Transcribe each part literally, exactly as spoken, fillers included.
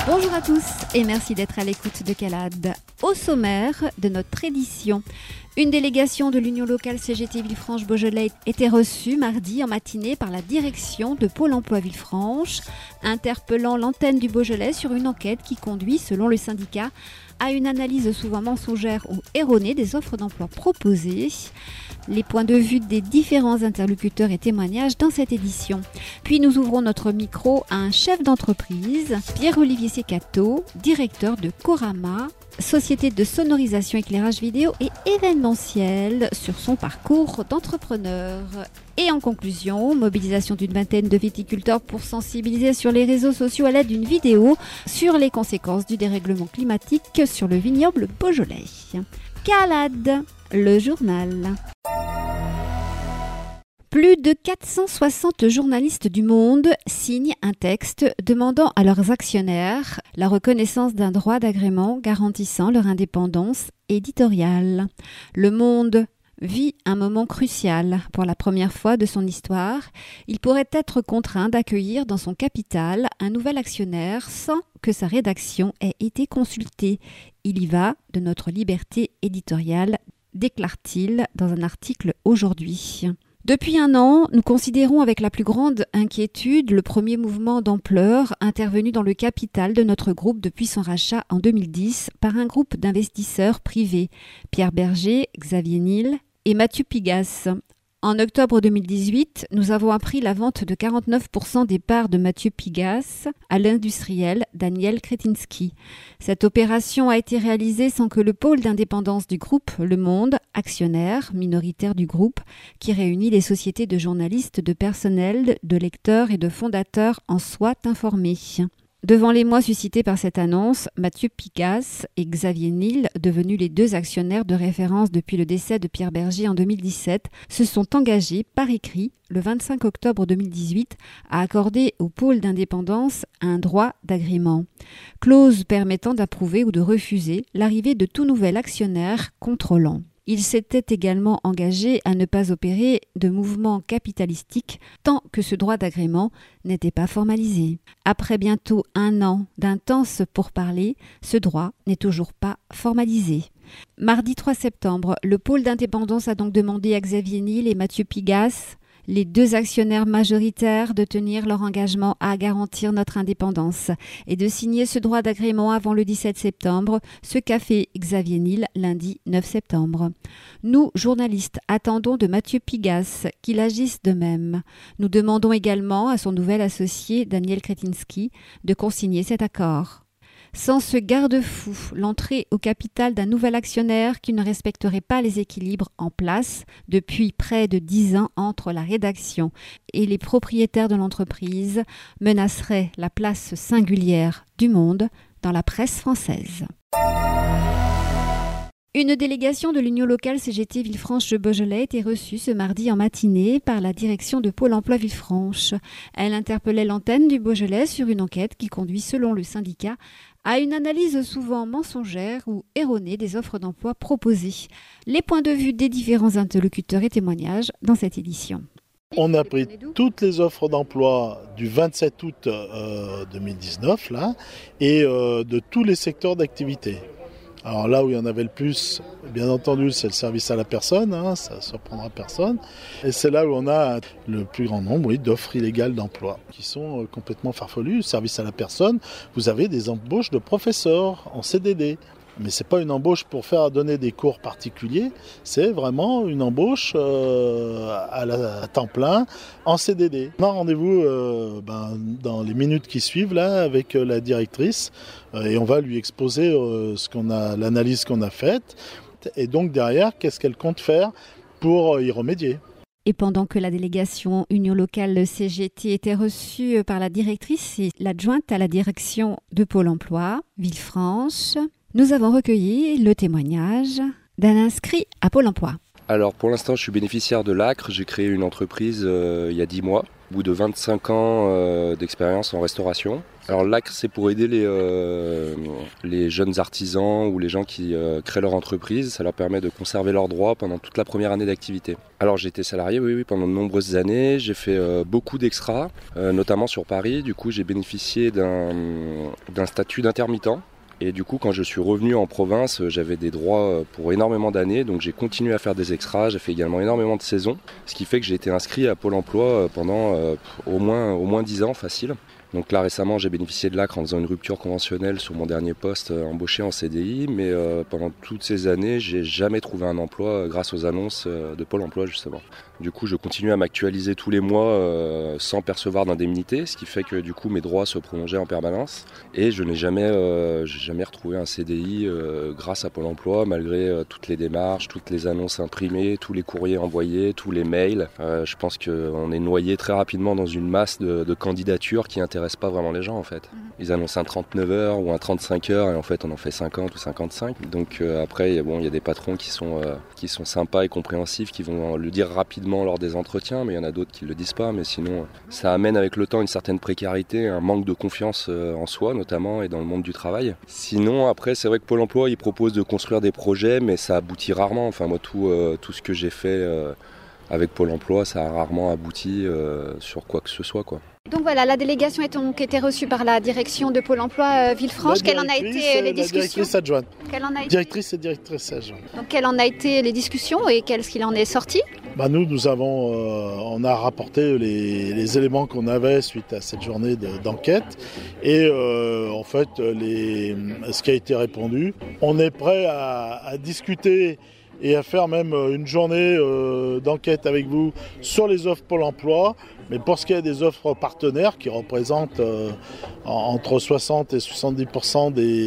Bonjour à tous et merci d'être à l'écoute de Calade. Au sommaire de notre édition, une délégation de l'Union locale C G T Villefranche-Beaujolais était reçue mardi en matinée par la direction de Pôle emploi Villefranche, interpellant l'antenne du Beaujolais sur une enquête qui conduit, selon le syndicat, à une analyse souvent mensongère ou erronée des offres d'emploi proposées. Les points de vue des différents interlocuteurs et témoignages dans cette édition. Puis nous ouvrons notre micro à un chef d'entreprise, Pierre-Olivier Secato, directeur de Corama, société de sonorisation, éclairage vidéo et événementiel, sur son parcours d'entrepreneur. Et en conclusion, mobilisation d'une vingtaine de viticulteurs pour sensibiliser sur les réseaux sociaux à l'aide d'une vidéo sur les conséquences du dérèglement climatique sur le vignoble beaujolais. Calade, le journal. Plus de quatre cent soixante journalistes du monde signent un texte demandant à leurs actionnaires la reconnaissance d'un droit d'agrément garantissant leur indépendance éditoriale. Le Monde vit un moment crucial. Pour la première fois de son histoire, il pourrait être contraint d'accueillir dans son capital un nouvel actionnaire sans que sa rédaction ait été consultée. Il y va de notre liberté éditoriale, déclare-t-il dans un article aujourd'hui. Depuis un an, nous considérons avec la plus grande inquiétude le premier mouvement d'ampleur intervenu dans le capital de notre groupe depuis son rachat en deux mille dix par un groupe d'investisseurs privés, Pierre Berger, Xavier Niel et Mathieu Pigasse. En octobre deux mille dix-huit, nous avons appris la vente de quarante-neuf pour cent des parts de Mathieu Pigasse à l'industriel Daniel Kretinsky. Cette opération a été réalisée sans que le pôle d'indépendance du groupe Le Monde, actionnaire minoritaire du groupe, qui réunit les sociétés de journalistes, de personnel, de lecteurs et de fondateurs, en soit informé. Devant l'émoi suscité par cette annonce, Mathieu Pigasse et Xavier Niel, devenus les deux actionnaires de référence depuis le décès de Pierre Berger en deux mille dix-sept, se sont engagés par écrit le vingt-cinq octobre deux mille dix-huit à accorder au pôle d'indépendance un droit d'agrément, clause permettant d'approuver ou de refuser l'arrivée de tout nouvel actionnaire contrôlant. Il s'était également engagé à ne pas opérer de mouvement capitalistique tant que ce droit d'agrément n'était pas formalisé. Après bientôt un an d'intenses pourparlers, ce droit n'est toujours pas formalisé. Mardi trois septembre, le pôle d'indépendance a donc demandé à Xavier Niel et Mathieu Pigasse, les deux actionnaires majoritaires, de tenir leur engagement à garantir notre indépendance et de signer ce droit d'agrément avant le dix-sept septembre, ce qu'a fait Xavier Niel lundi neuf septembre. Nous, journalistes, attendons de Mathieu Pigasse qu'il agisse de même. Nous demandons également à son nouvel associé Daniel Kretinsky de consigner cet accord. Sans ce garde-fou, l'entrée au capital d'un nouvel actionnaire qui ne respecterait pas les équilibres en place depuis près de dix ans entre la rédaction et les propriétaires de l'entreprise menacerait la place singulière du Monde dans la presse française. Une délégation de l'Union locale C G T Villefranche-Beaujolais était reçue ce mardi en matinée par la direction de Pôle emploi Villefranche. Elle interpellait l'antenne du Beaujolais sur une enquête qui conduit, selon le syndicat, à une analyse souvent mensongère ou erronée des offres d'emploi proposées. Les points de vue des différents interlocuteurs et témoignages dans cette édition. On a pris toutes les offres d'emploi du vingt-sept août euh, deux mille dix-neuf là, et euh, de tous les secteurs d'activité. Alors là où il y en avait le plus, bien entendu, c'est le service à la personne, hein, ça ne surprendra personne. Et c'est là où on a le plus grand nombre oui, d'offres illégales d'emploi qui sont complètement farfelues. Service à la personne, vous avez des embauches de professeurs en C D D. Mais ce n'est pas une embauche pour faire donner des cours particuliers, c'est vraiment une embauche euh, à, la, à temps plein en C D D. On a rendez-vous euh, ben, dans les minutes qui suivent là, avec euh, la directrice euh, et on va lui exposer euh, ce qu'on a, l'analyse qu'on a faite et donc derrière, qu'est-ce qu'elle compte faire pour y remédier. Et pendant que la délégation Union locale C G T était reçue par la directrice et l'adjointe à la direction de Pôle emploi, Villefranche, nous avons recueilli le témoignage d'un inscrit à Pôle emploi. Alors pour l'instant, je suis bénéficiaire de l'A C R. J'ai créé une entreprise euh, il y a dix mois. au bout de vingt-cinq ans euh, d'expérience en restauration. Alors l'A C R, c'est pour aider les, euh, les jeunes artisans ou les gens qui euh, créent leur entreprise. Ça leur permet de conserver leurs droits pendant toute la première année d'activité. Alors j'ai été salarié, oui, oui, pendant de nombreuses années. J'ai fait euh, beaucoup d'extras, euh, notamment sur Paris. Du coup, j'ai bénéficié d'un, d'un statut d'intermittent. Et du coup, quand je suis revenu en province, j'avais des droits pour énormément d'années. Donc j'ai continué à faire des extras, j'ai fait également énormément de saisons. Ce qui fait que j'ai été inscrit à Pôle emploi pendant euh, au moins, au moins dix ans, facile. Donc là récemment j'ai bénéficié de l'A C R en faisant une rupture conventionnelle sur mon dernier poste euh, embauché en C D I, mais euh, pendant toutes ces années j'ai jamais trouvé un emploi euh, grâce aux annonces euh, de Pôle emploi justement. Du coup je continue à m'actualiser tous les mois euh, sans percevoir d'indemnité, ce qui fait que du coup mes droits se prolongeaient en permanence et je n'ai jamais, euh, j'ai jamais retrouvé un C D I euh, grâce à Pôle emploi malgré euh, toutes les démarches, toutes les annonces imprimées, tous les courriers envoyés, tous les mails. Euh, je pense qu'on est noyé très rapidement dans une masse de, de candidatures qui intéressent pas vraiment les gens en fait. Ils annoncent un trente-neuf heures ou un trente-cinq heures et en fait on en fait cinquante ou cinquante-cinq. Donc euh, après bon, il y a des patrons qui sont, euh, qui sont sympas et compréhensifs, qui vont le dire rapidement lors des entretiens, mais il y en a d'autres qui le disent pas. Mais sinon ça amène avec le temps une certaine précarité, un manque de confiance euh, en soi notamment et dans le monde du travail. Sinon après c'est vrai que Pôle emploi il propose de construire des projets mais ça aboutit rarement. Enfin moi tout, euh, tout ce que j'ai fait euh, avec Pôle emploi ça a rarement abouti euh, sur quoi que ce soit quoi. Donc voilà, la délégation est donc été reçue par la direction de Pôle emploi euh, Villefranche. Quelles en a été les discussions ? La directrice adjointe. Quelle en a été... Directrice et directrice adjointe. Donc quelles en a été les discussions et qu'est-ce qu'il en est sorti ? Bah nous, nous avons, euh, on a rapporté les, les éléments qu'on avait suite à cette journée de, d'enquête et euh, en fait, les, ce qui a été répondu, on est prêt à, à discuter et à faire même une journée euh, d'enquête avec vous sur les offres Pôle emploi. Mais pour ce qui est des offres partenaires qui représentent euh, entre soixante et soixante-dix pour cent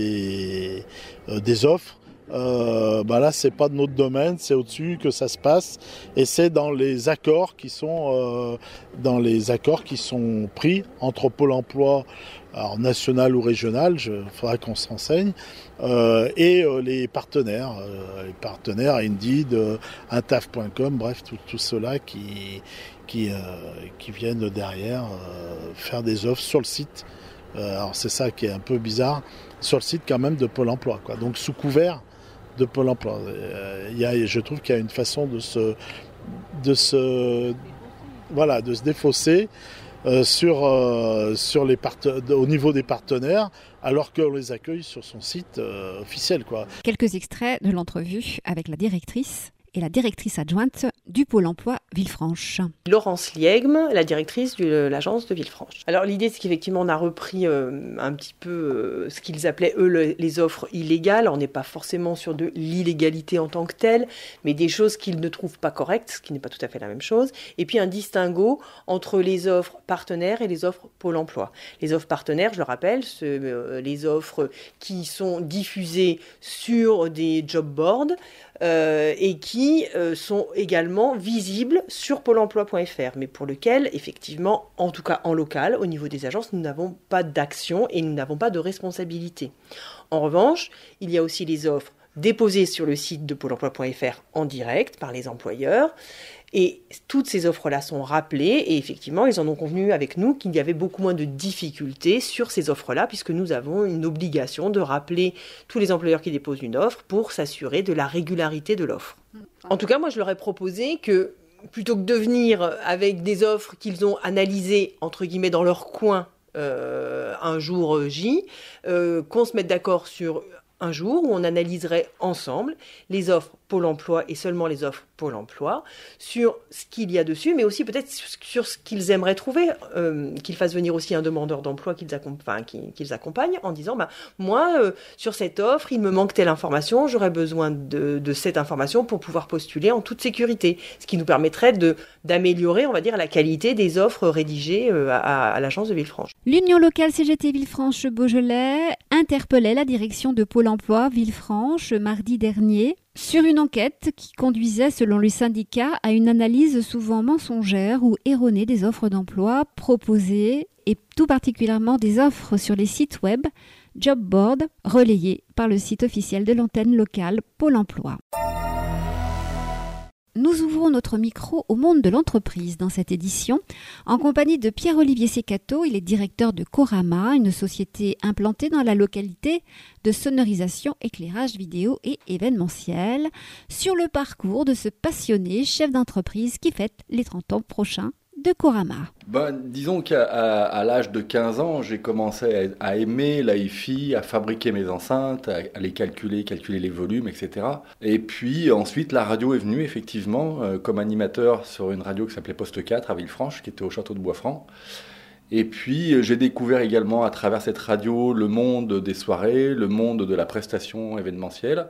des, euh, des offres, euh, bah là c'est pas de notre domaine, c'est au-dessus que ça se passe et c'est dans les accords qui sont euh, dans les accords qui sont pris entre Pôle emploi, alors national ou régional, il faudra qu'on se renseigne, euh, et euh, les partenaires, euh, les partenaires Indeed, euh, Intaf point com, bref tout, tout cela qui Qui, euh, qui viennent derrière euh, faire des offres sur le site. Euh, alors c'est ça qui est un peu bizarre, sur le site quand même de Pôle emploi, quoi. Donc sous couvert de Pôle emploi. Euh, y a, je trouve qu'il y a une façon de se, de se, voilà, de se défausser euh, sur, euh, sur les parte- au niveau des partenaires, alors qu'on les accueille sur son site euh, officiel, quoi. Quelques extraits de l'entrevue avec la directrice et la directrice adjointe du Pôle emploi Villefranche. Laurence Liegme, la directrice de l'agence de Villefranche. Alors l'idée, c'est qu'effectivement, on a repris euh, un petit peu euh, ce qu'ils appelaient, eux, le, les offres illégales. On n'est pas forcément sur de l'illégalité en tant que telle, mais des choses qu'ils ne trouvent pas correctes, ce qui n'est pas tout à fait la même chose. Et puis un distinguo entre les offres partenaires et les offres Pôle emploi. Les offres partenaires, je le rappelle, c'est euh, les offres qui sont diffusées sur des job boards, Euh, et qui euh, sont également visibles sur pôle emploi point f r, mais pour lequel, effectivement, en tout cas en local, au niveau des agences, nous n'avons pas d'action et nous n'avons pas de responsabilité. En revanche, il y a aussi les offres déposées sur le site de pôle emploi point f r en direct par les employeurs. Et toutes ces offres-là sont rappelées et effectivement, ils en ont convenu avec nous qu'il y avait beaucoup moins de difficultés sur ces offres-là puisque nous avons une obligation de rappeler tous les employeurs qui déposent une offre pour s'assurer de la régularité de l'offre. En tout cas, moi, je leur ai proposé que plutôt que de venir avec des offres qu'ils ont analysées, entre guillemets, dans leur coin euh, un jour J, euh, qu'on se mette d'accord sur un jour où on analyserait ensemble les offres Pôle emploi et seulement les offres Pôle emploi sur ce qu'il y a dessus, mais aussi peut-être sur ce qu'ils aimeraient trouver, euh, qu'ils fassent venir aussi un demandeur d'emploi qu'ils, accom- enfin, qu'ils, qu'ils accompagnent en disant bah, moi, euh, sur cette offre, il me manque telle information, j'aurais besoin de, de cette information pour pouvoir postuler en toute sécurité, ce qui nous permettrait de, d'améliorer, on va dire, la qualité des offres rédigées euh, à, à l'agence de Villefranche. L'Union locale C G T Villefranche-Beaujolais interpellait la direction de Pôle emploi Villefranche mardi dernier sur une enquête qui conduisait, selon le syndicat, à une analyse souvent mensongère ou erronée des offres d'emploi proposées et tout particulièrement des offres sur les sites web job board relayées par le site officiel de l'antenne locale Pôle emploi. nous ouvrons notre micro au monde de l'entreprise dans cette édition, en compagnie de Pierre-Olivier Secato. Il est directeur de Corama, une société implantée dans la localité de sonorisation, éclairage vidéo et événementiel, sur le parcours de ce passionné chef d'entreprise qui fête les trente ans prochains de Corama. Ben, disons qu'à à, à l'âge de quinze ans, j'ai commencé à, à aimer la hi-fi, à fabriquer mes enceintes, à, à les calculer, calculer les volumes, et cetera. Et puis ensuite, la radio est venue effectivement euh, comme animateur sur une radio qui s'appelait Poste quatre à Villefranche, qui était au château de Boisfranc. Et puis j'ai découvert également à travers cette radio le monde des soirées, le monde de la prestation événementielle.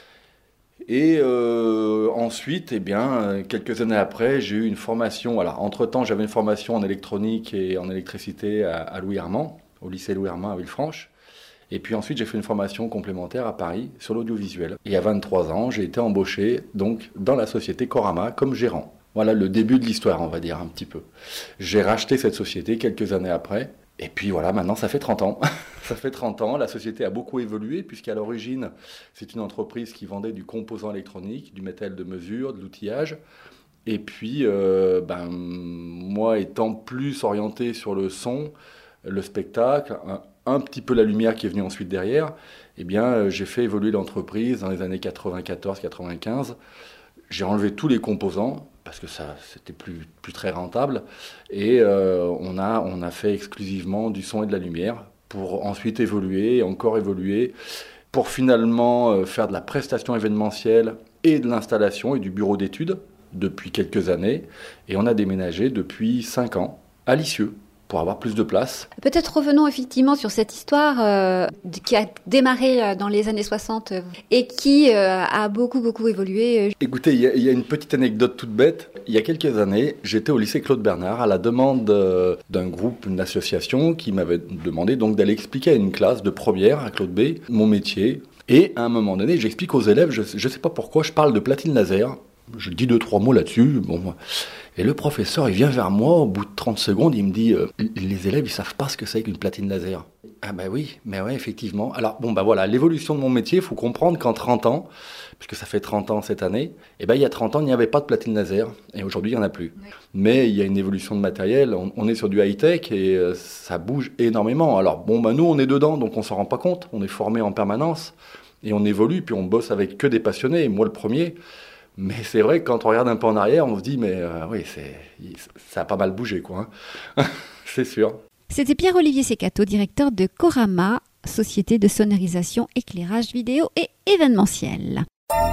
Et euh, ensuite, eh bien, quelques années après, j'ai eu une formation. Alors, entre-temps, j'avais une formation en électronique et en électricité à, à Louis Armand, au lycée Louis Armand à Villefranche. Et puis ensuite, j'ai fait une formation complémentaire à Paris sur l'audiovisuel. Et à vingt-trois ans, j'ai été embauché donc, dans la société Corama comme gérant. Voilà le début de l'histoire, on va dire, un petit peu. J'ai racheté cette société quelques années après. Et puis voilà, maintenant, ça fait trente ans. Ça fait trente ans, la société a beaucoup évolué, puisqu'à l'origine, c'est une entreprise qui vendait du composant électronique, du matériel de mesure, de l'outillage. Et puis, euh, ben, moi, étant plus orienté sur le son, le spectacle, un, un petit peu la lumière qui est venue ensuite derrière, eh bien, j'ai fait évoluer l'entreprise dans les années quatre-vingt-quatorze quatre-vingt-quinze. J'ai enlevé tous les composants, parce que ça, c'était plus, plus très rentable. Et euh, on, a, on a fait exclusivement du son et de la lumière pour ensuite évoluer, encore évoluer, pour finalement euh, faire de la prestation événementielle et de l'installation et du bureau d'études depuis quelques années. Et on a déménagé depuis cinq ans à Lisieux, pour avoir plus de place. Peut-être revenons effectivement sur cette histoire euh, qui a démarré euh, dans les années soixante euh, et qui euh, a beaucoup, beaucoup évolué. Écoutez, il y, y a une petite anecdote toute bête. Il y a quelques années, j'étais au lycée Claude Bernard à la demande euh, d'un groupe, une association qui m'avait demandé donc d'aller expliquer à une classe de première à Claude B mon métier. Et à un moment donné, j'explique aux élèves, je ne sais pas pourquoi, je parle de platine laser. Je dis deux, trois mots là-dessus. Bon, et le professeur, il vient vers moi, au bout de trente secondes, il me dit euh, « Les élèves, ils savent pas ce que c'est qu'une platine laser. » Ah ben oui, mais ouais, effectivement. Alors, bon, ben voilà, l'évolution de mon métier, il faut comprendre qu'en trente ans, puisque ça fait trente ans cette année, eh ben il y a trente ans, il n'y avait pas de platine laser. Et aujourd'hui, il n'y en a plus. Oui. Mais il y a une évolution de matériel. On, on est sur du high-tech et euh, ça bouge énormément. Alors, bon, ben nous, on est dedans, donc on s'en rend pas compte. On est formé en permanence et on évolue, puis on bosse avec que des passionnés. Moi, le premier. Mais c'est vrai que quand on regarde un peu en arrière, on se dit, mais euh, oui, c'est, ça a pas mal bougé, quoi. Hein. C'est sûr. C'était Pierre-Olivier Secato, directeur de Corama, société de sonorisation, éclairage vidéo et événementiel.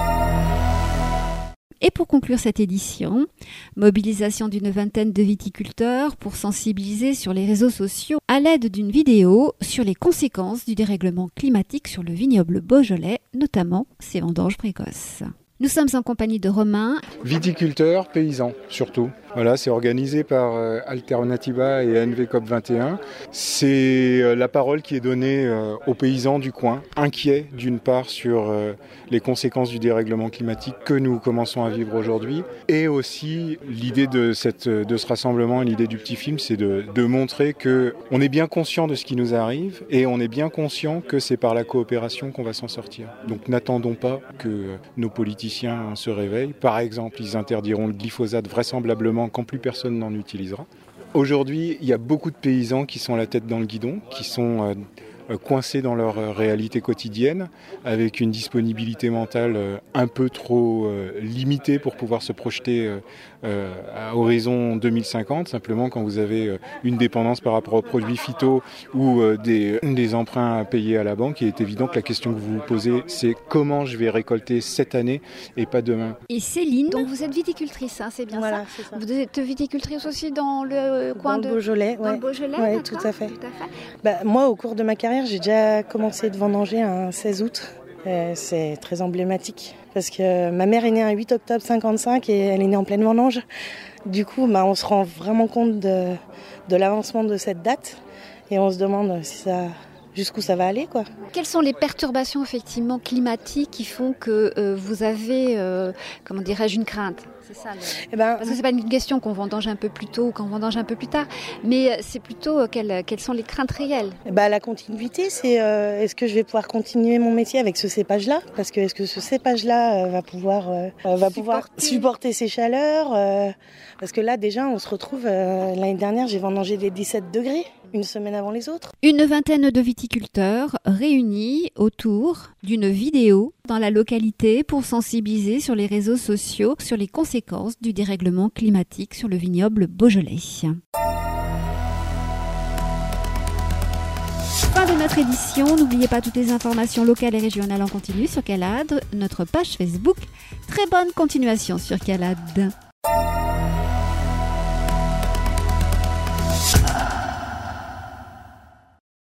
Et pour conclure cette édition, mobilisation d'une vingtaine de viticulteurs pour sensibiliser sur les réseaux sociaux à l'aide d'une vidéo sur les conséquences du dérèglement climatique sur le vignoble beaujolais, notamment ses vendanges précoces. Nous sommes en compagnie de Romain. Viticulteurs, paysans, surtout. Voilà, c'est organisé par euh, Alternativa et A N V COP vingt et un. C'est euh, la parole qui est donnée euh, aux paysans du coin, inquiets d'une part sur euh, les conséquences du dérèglement climatique que nous commençons à vivre aujourd'hui. Et aussi, l'idée de, cette, de ce rassemblement et l'idée du petit film, c'est de, de montrer qu'on est bien conscient de ce qui nous arrive et on est bien conscient que c'est par la coopération qu'on va s'en sortir. Donc n'attendons pas que euh, nos politiciens se réveillent. Par exemple, ils interdiront le glyphosate vraisemblablement quand plus personne n'en utilisera. Aujourd'hui, il y a beaucoup de paysans qui sont la tête dans le guidon, qui sont euh, coincés dans leur euh, réalité quotidienne, avec une disponibilité mentale euh, un peu trop euh, limitée pour pouvoir se projeter euh, euh, à horizon deux mille cinquante. Simplement, quand vous avez euh, une dépendance par rapport aux produits phyto ou euh, des, des emprunts à payer à la banque, il est évident que la question que vous vous posez, c'est comment je vais récolter cette année et pas demain. Et Céline, donc vous êtes viticultrice, hein, c'est bien voilà, ça, c'est ça. Vous êtes viticultrice aussi dans le coin dans de le Beaujolais, dans ouais. le Beaujolais, ouais, tout à fait. Tout à fait. Bah, moi, au cours de ma carrière, j'ai déjà commencé de vendanger un seize août. Euh, c'est très emblématique parce que ma mère est née un huit octobre cinquante-cinq et elle est née en pleine vendange. Du coup, bah, on se rend vraiment compte de, de l'avancement de cette date et on se demande si ça, jusqu'où ça va aller, quoi. Quelles sont les perturbations effectivement climatiques qui font que euh, vous avez, euh, comment dirais-je, une crainte ? C'est ça. Le... Eh ben, Parce que c'est pas une question qu'on vendange un peu plus tôt ou qu'on vendange un peu plus tard, mais c'est plutôt quelles, quelles sont les craintes réelles. Bah, la continuité, c'est euh, est-ce que je vais pouvoir continuer mon métier avec ce cépage-là ? Parce que est-ce que ce cépage-là euh, va pouvoir euh, va supporter. pouvoir supporter ces chaleurs euh, Parce que là, déjà, on se retrouve. Euh, l'année dernière, j'ai vendangé des dix-sept degrés. Une semaine avant les autres. Une vingtaine de viticulteurs réunis autour d'une vidéo dans la localité pour sensibiliser sur les réseaux sociaux sur les conséquences du dérèglement climatique sur le vignoble beaujolais. Fin de notre édition. N'oubliez pas toutes les informations locales et régionales en continu sur Calade, notre page Facebook. Très bonne continuation sur Calade.